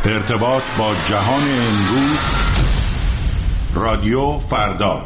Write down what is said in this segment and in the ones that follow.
ارتباط با جهان امروز، رادیو فردا.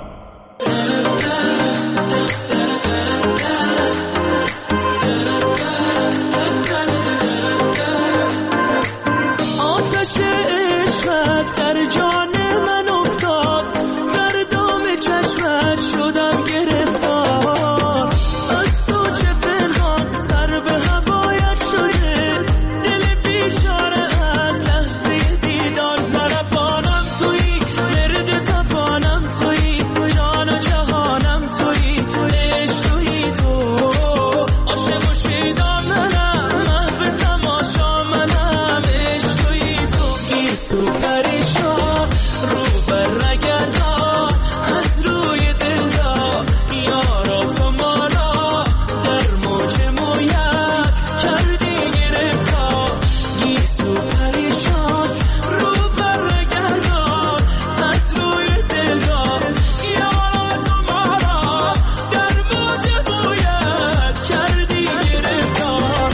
آتش عشقت در جان من افتاد، در دام چشمت شدم گرفتار. از تو چه پنهان سر به هوایت شده، دل بیچاره از لحظه دیدار. زربانم تویی، مرد زبانم تویی، جان و جهانم تویی، عشق تویی تو. عاشق و شیدا منم، محو تماشا منم، عشق تویی تو. گیسو پریشان رو بر نگردان، از روی دل را یارا تو مالا، در موج مویت کردی گرفتار. گیسو پریشان رو بر نگردان، از روی دل را یارا تو مالا، در موج مویت کردی گرفتار.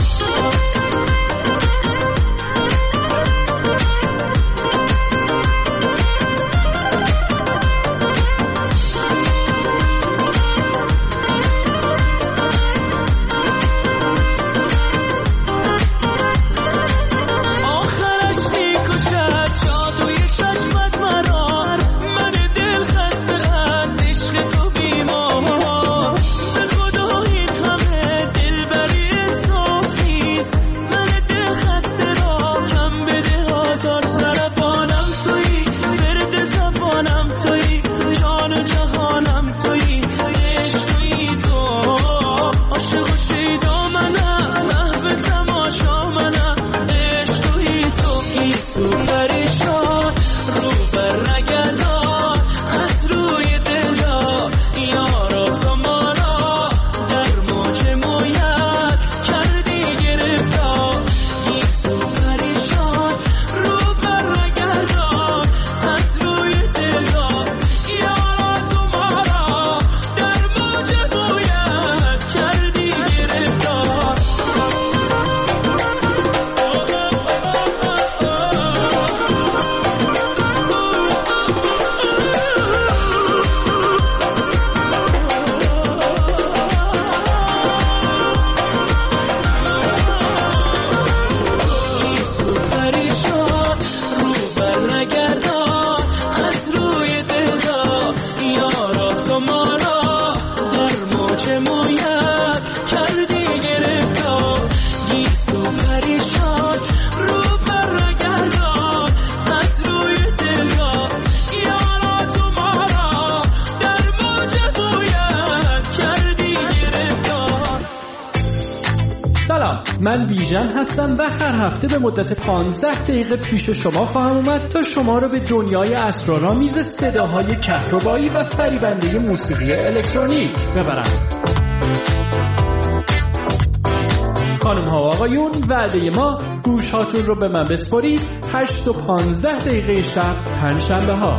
آخرش میکشد جادوی چشمت مرا، من دل خسته از عشق تو بیمار. به خدا این همه دلبری انصاف نیست، من دل خسته را کم بده آزار. سربانم تویی، مرد زبانم تویی، جان و جهانم تویی، عشق تویی تو. عاشق و شیدا منم، محو تماشا منم، عشق تویی تو. گیسو پریشان رو بر نگردان، از روی دل را یارا تو مالا، در موج مویت کردی گرفتار. گیسو پریشان رو بر نگردان، از روی دل را یارا تو مالا، در موج مویت کردی گرفتار. گیسو پریشان رو بر نگردان، از روی دل را یارا تو مالا، در موج مویت کردی گرفتار. گیسو پریشان رو بر نگردان، از روی دل را یارا تو مالا، در موج مویت کردی گرفتار. سلام، من ویژن هستم و هر هفته به مدت 15 دقیقه پیش شما خواهم اومد تا شما رو به دنیای اسرارآمیز صداهای کهربایی و فریبنده موسیقی الکترونیک ببرم. خانم ها و آقایون، وعده ما گوش هاتون رو به من بسپارید. 8 و 15 دقیقه شب پنجشنبه ها.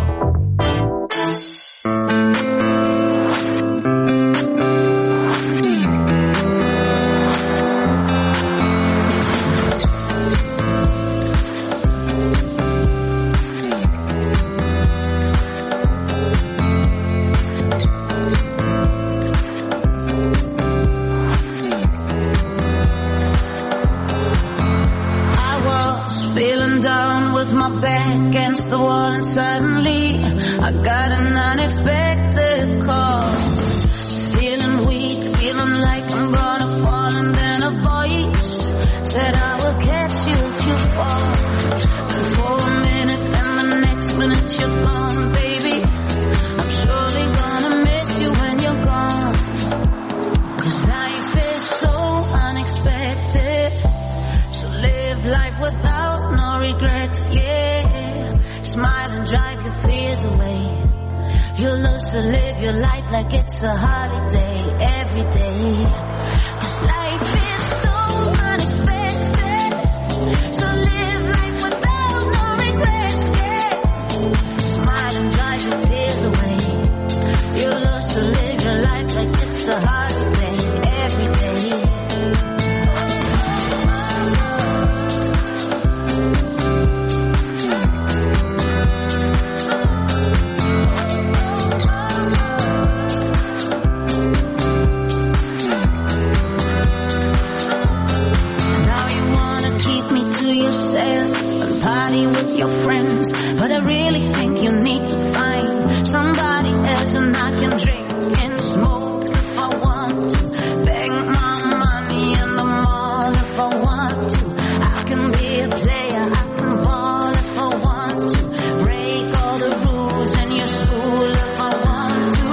I was feeling down with my back against the wall, and suddenly I got an unexpected call. Feeling weak, feeling like I'm gonna fall, and then a voice said I will catch you if you fall. And for a minute and the next minute you're gone, baby. I'm surely gonna miss you when you're gone. 'Cause life is so unexpected. So live life without no regrets, yeah. Smile and drive your fears away. You'll love to live your life like it's a holiday every day. 'Cause life is so unexpected. So live life without no regrets, yeah. Smile and drive your fears away. You'll love to live your life like it's a holiday every day. party with your friends, but I really think you need to find somebody else, and I can drink and smoke if I want to, beg my money in the mall if I want to, I can be a player, I can ball if I want to, break all the rules in your school if I want to.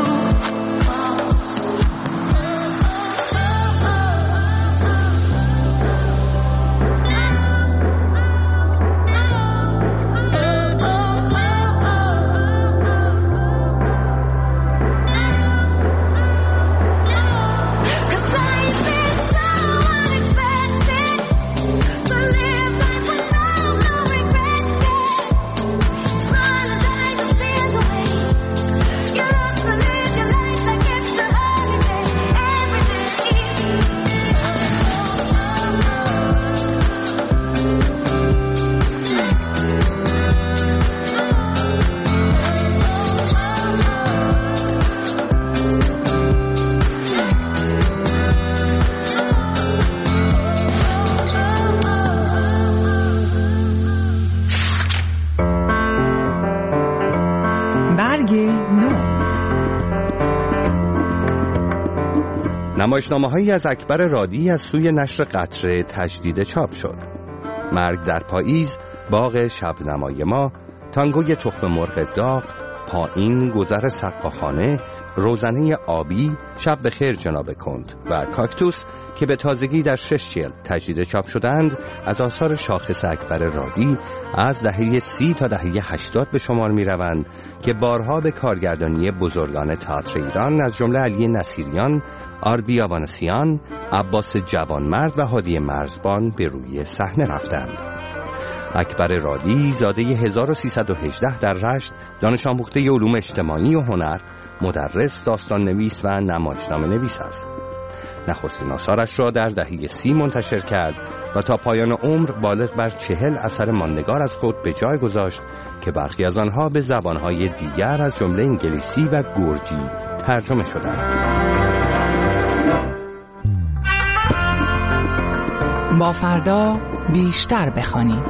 نمایشنامه‌هایی از اکبر رادی از سوی نشر قطره تجدید چاپ شد. مرگ در پاییز، باغ شبنمای ما، تانگوی تخم مرغ داغ، پایین، گذر سقاخانه، روزنه آبی، شب بخیر جناب کند و کاکتوس که به تازگی در 6 جلد تجدید چاپ شدند از آثار شاخص اکبر رادی از دهه 30 تا دهه 80 به شمار می روند که بارها به کارگردانی بزرگان تئاتر ایران از جمله علی نصیریان، آربی آوانسیان، عباس جوانمرد و هادی مرزبان به روی صحنه رفتند. اکبر رادی زاده 1318 در رشت، دانش آموخته علوم اجتماعی و هنر، مدرس، داستان نویس و نمایشنامه نویس است. نخستین آثارش را در دهه 30 منتشر کرد و تا پایان عمر بالغ بر 40 اثر ماندگار از خود به جای گذاشت که برخی از آنها به زبانهای دیگر از جمله انگلیسی و گرجی ترجمه شدند. با فردا بیشتر بخوانیم.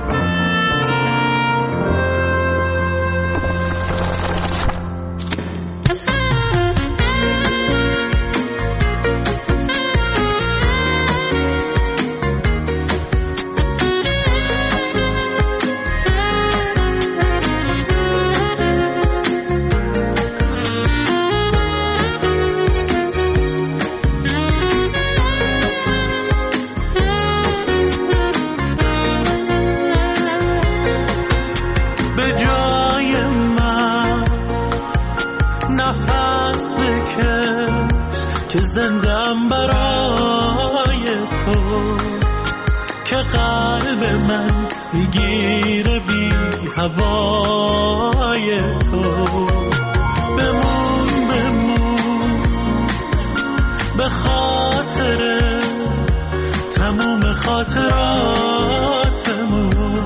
که زندم برای تو، که قلب من میگیره بی هوای تو. بمون بمون به خاطر تموم خاطراتمون،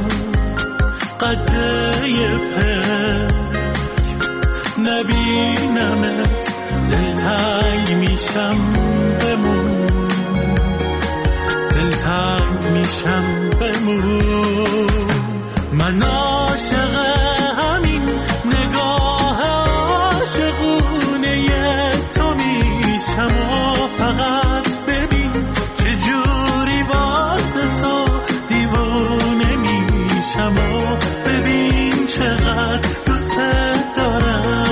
قده پک نبینمت دلتنگ میشم. بمون دلتنگ میشم. بمون من عاشق همین نگاه عاشقونه تو میشم و فقط ببین چجوری واسه تو دیوونه میشم و ببین چقدر دوست دارم.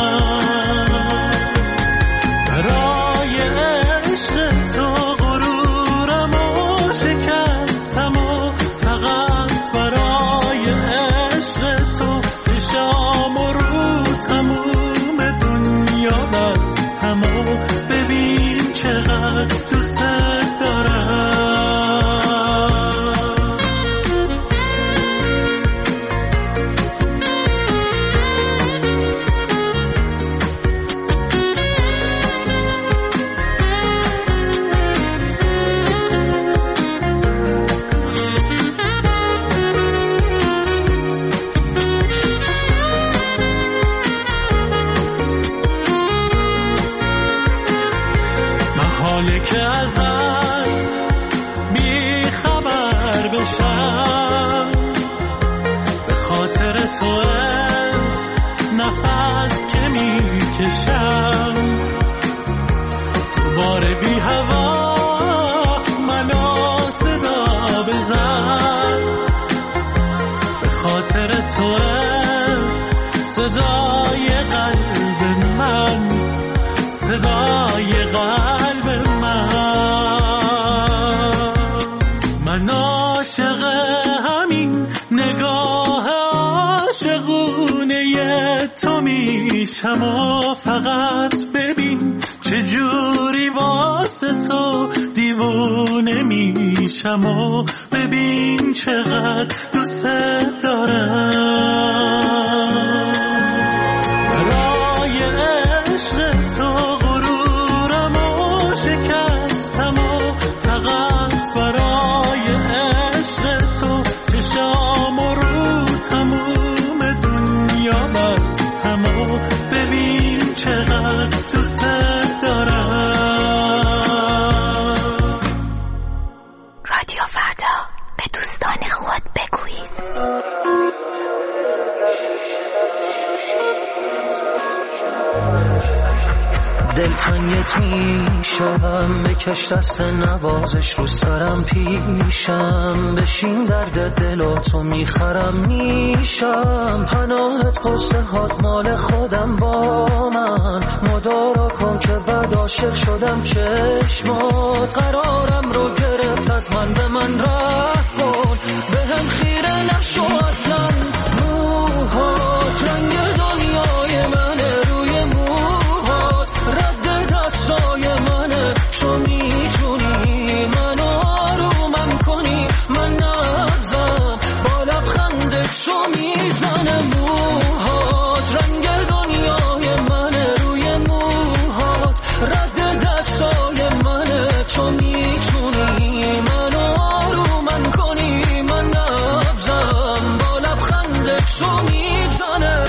حاله که ازت بی خبر بشم، بشم دوباره بی هوا منو صدا بزن به خاطر توه صدای قلب من صدای قلب من عاشق همین نگاه عاشقونه تو میشم و فقط ببین چجوری واسه تو دیوونه میشم و ببین چقدر دوست دارم برای عشق تو غرورم و شکستم و فقط برای عشق تو چشام و رو تموم دنیا بستم و ببین چقدر دوست دارم. رادیو فردا، به دوستان خود بگویید. دلتنگت میشم بکش دست نوازش رو سرم پیشم بشین درد دلاتو میخرم میشم پناهت قصه هات مال خودم با من مدارا کن که بعد عاشق شدم چشمات قرارم رو گرفت از من به من رفت کن به هم خیره نشو اصلا موهات رنگ دنیای منه روی موهات رد دستای منه تو میتونی منو آرومم کنی من نبزم با لبخندت تو میزنه موهات رنگ دنیای منه روی موهات رد دستای منه تو میتونی منو آرومم کنی من نبزم با لبخندت تو میزنه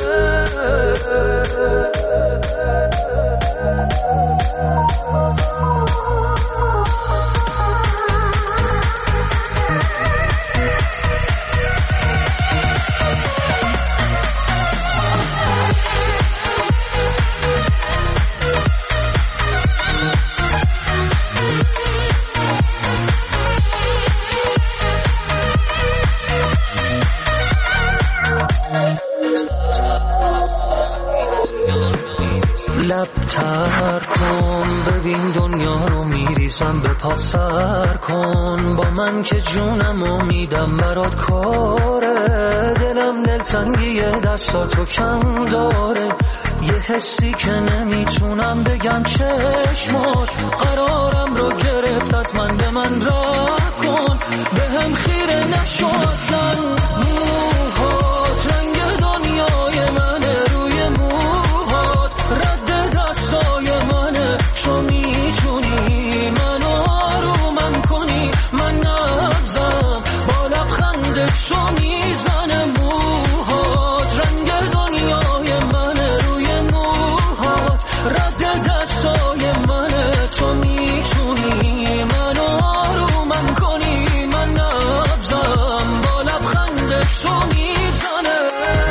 لب تر کن ببین دنیا رو میریزم به پات سر کن با من که جونمو میدم برات کاره دلم دلتنگی دستاتو کم داره یه حسی که نمیتونم بگم چشمات قرارم رو گرفت از من به من راه کن به هم خیره نشو اصلا موهات رنگ دنیای منه روی موهات رد دستای منه تو میتونی منو آرومم کنی من نبزم با لبخندت تو میزنه موهات رنگ دنیای منه روی موهات رد دستای منه تو میتونی منو آرومم کنی من نبزم با لبخندت تو میزنه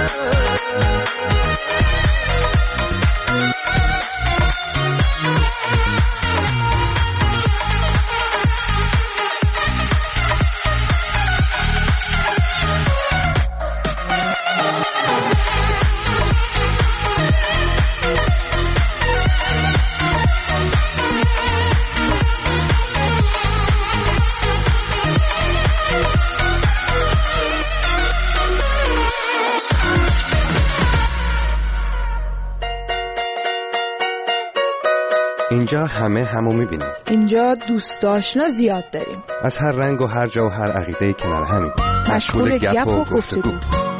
اینجا همه همو میبینیم. اینجا دوست آشنا زیاد داریم. از هر رنگ و هر جا و هر عقیده‌ای کنار همین. مشغول گپ و گفتگو.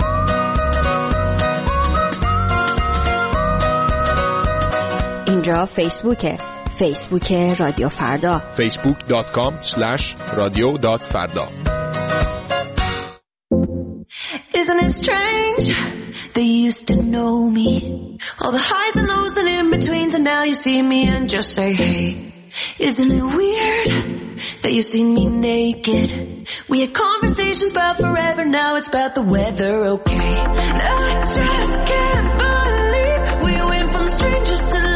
اینجا فیسبوکه. فیسبوک رادیو فردا. facebook.com/radio.farda. Isn't it strange that you used to know me? All the highs and lows and in-betweens, and now you see me and just say, hey. Isn't it weird that you see me naked? We had conversations about forever, now it's about the weather, okay? And I just can't believe we went from strangers to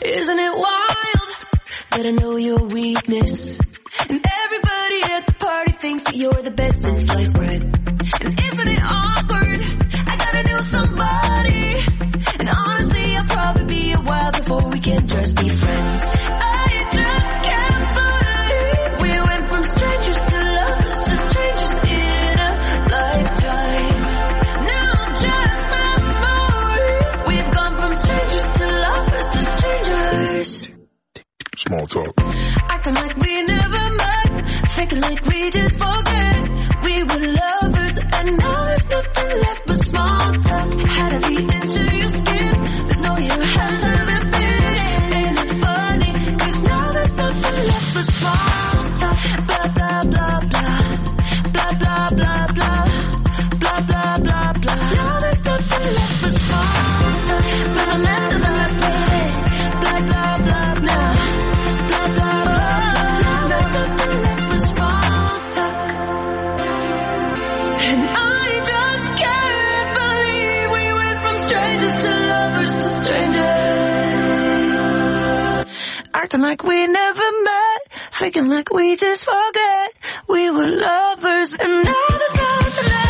Isn't it wild that I know your weakness? And everybody at the party thinks that you're the best in sliced bread. And isn't it awkward? I gotta know somebody. And honestly, I'll probably be a while before we can just be friends. I just can't believe we went from strangers to lovers to strangers in a lifetime. Now just memories. We've gone from strangers to lovers to strangers. Small talk. Acting like we never met, faking like we just forget. We were lovers and now there's nothing left but small talk. Had to be into your skin, there's no you hands haven't been. Ain't it funny, cause now there's nothing left but small talk. Blah blah blah blah, blah blah blah blah, blah blah blah blah. Now there's nothing left but small talk. Blah blah blah blah, blah blah blah blah. And I just can't believe we went from strangers to lovers to strangers. Acting like we never met, faking like we just forget. We were lovers and now there's nothing left.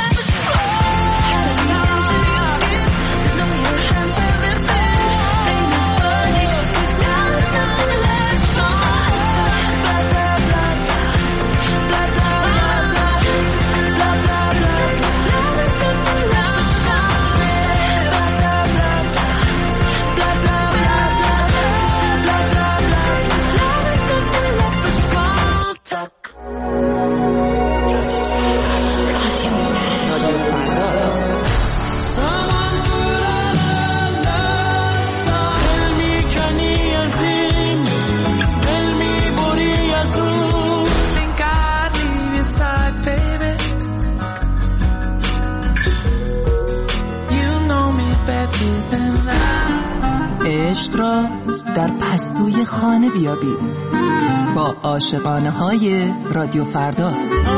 عشق را در پستوی خانه بیابید با عاشقانه های رادیو فردا.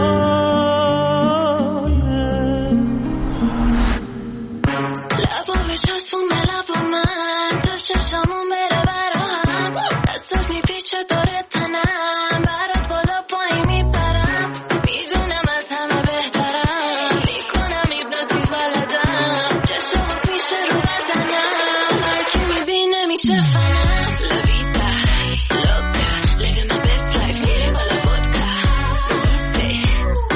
لبو بچسبون به لب من تا چشمون بره براهم دستت میپیچه دور تنم برات بالا پایین میپرم میدونم از همه بهترم میکنم ایبناتیز بلدم چشمون پیش رو ندنم هر کی میبینه میشه فنم لویتا لوکا living my best life میره بالا vodka میسه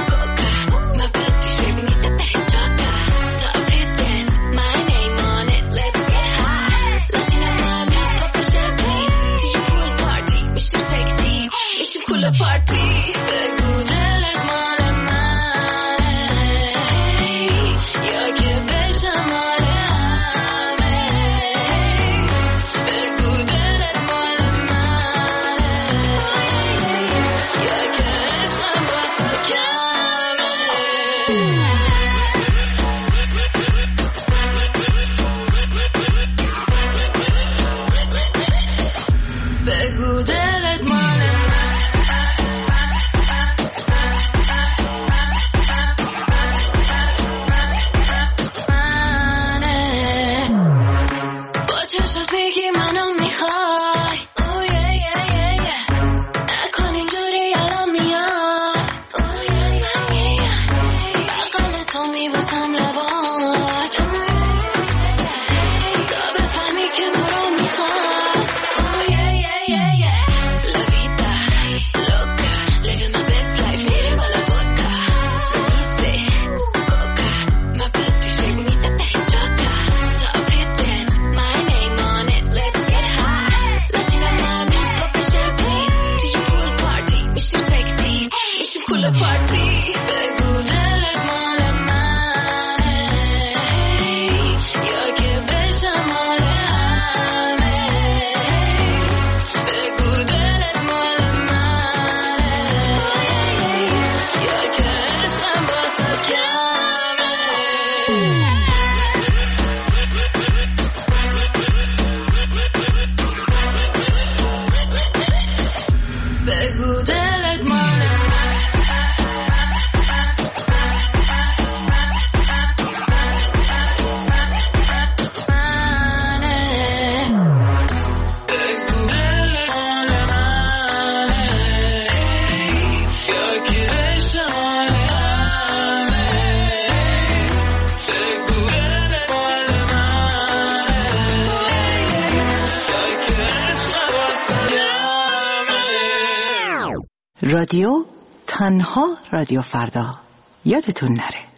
رادیو تنها رادیو فردا، یادتون نره.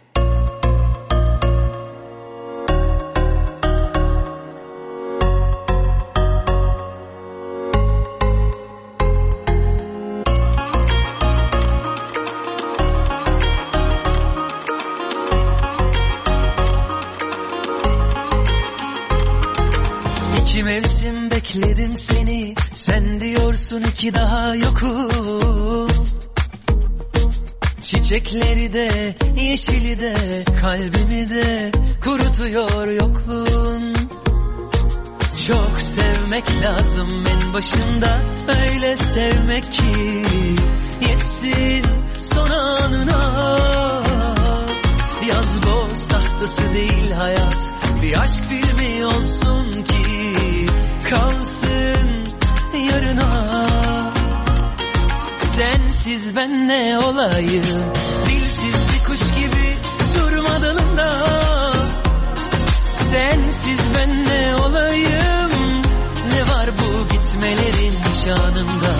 İki mevsim bekledim seni, sen diyorsun ki daha yokum. Çiçekleri de, yeşili de, kalbimi de kurutuyor yokluğun. Çok sevmek lazım en başında, öyle sevmek ki yetsin son anına. Yaz boz tahtası değil hayat, bir aşk filmi olsun ki kalsın yarına. Sensiz ben ne olayım, dilsiz bir kuş gibi durma dalında. Sensiz ben ne olayım, ne var bu gitmelerin şanında.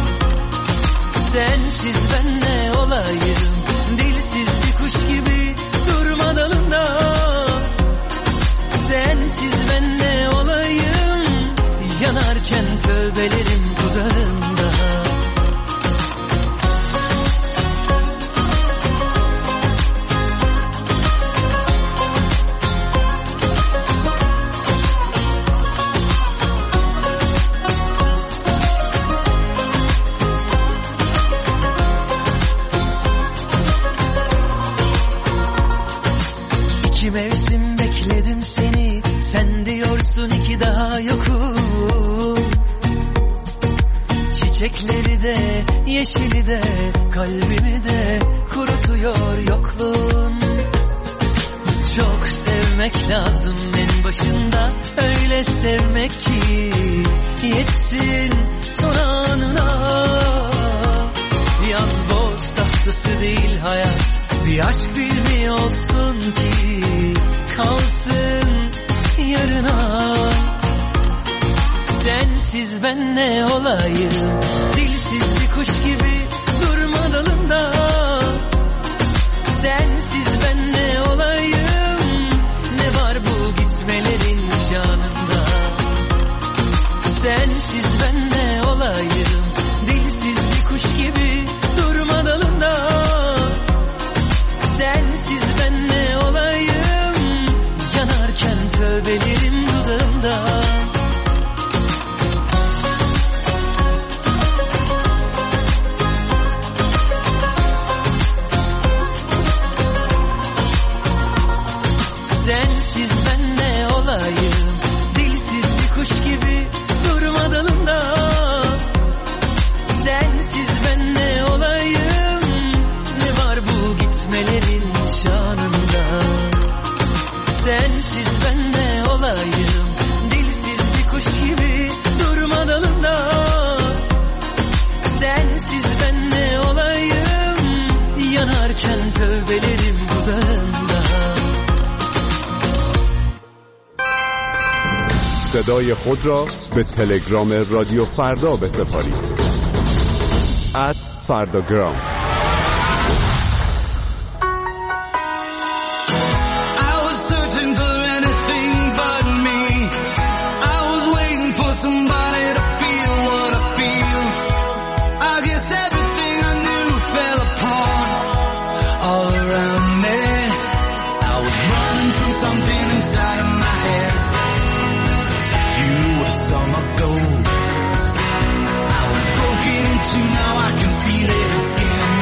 Sensiz ben ne olayım, dilsiz bir kuş gibi durma dalında. Sensiz ben ne olayım, yanarken tövbelerim dudağında. İki mevsim bekledim seni, sen diyorsun ki daha yokum. Çiçekleri de, yeşili de, kalbimi de kurutuyor yokluğun. Çok sevmek lazım en başında, öyle sevmek ki yetsin son anına. Yaz boz tahtası değil hayat, bir aşk filmi olsun ki kalsın yarına. Sensiz ben ne olayım, dilsiz bir kuş gibi durma dalında. Sensiz ben ne olayım, ne var bu gitmelerin şanında. Sensiz ben ne olayım, dilsiz bir kuş gibi durma dalında. Sensiz ben ne olayım, yanarken tövbelerim dudağımda. Sensiz ben ne olayım, dilsiz bir kuş gibi durma dalında. Sensiz ben ne olayım, ne var bu gitmelerin şanında. Sensiz ben ne olayım, dilsiz bir kuş gibi durma dalında. Sensiz ben ne olayım, yanarken tövbelerim dudağında. صدای خود را به تلگرام رادیو فردا بسپارید. @فرداگرام. Now I can feel it again.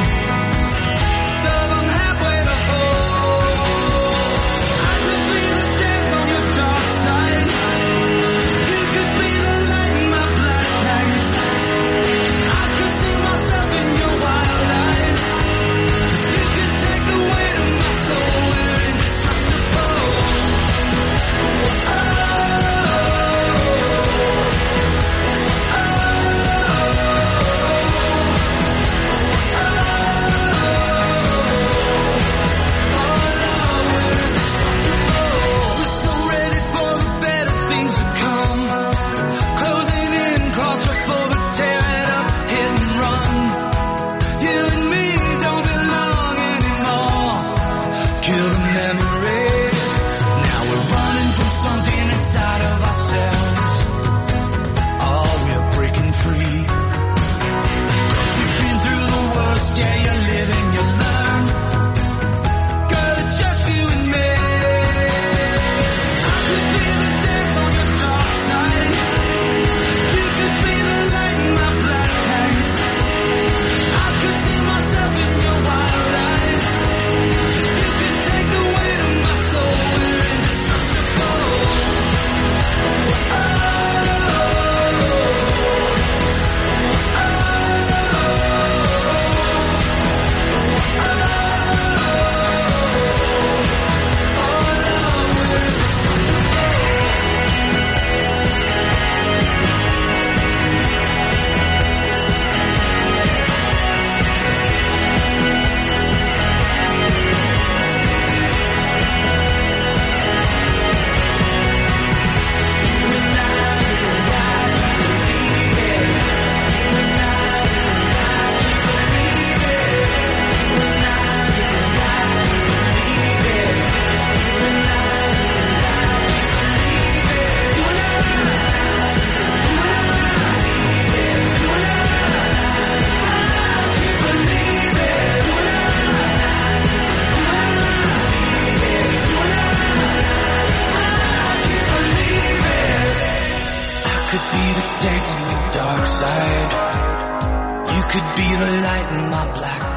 dark side. You could be the light in my black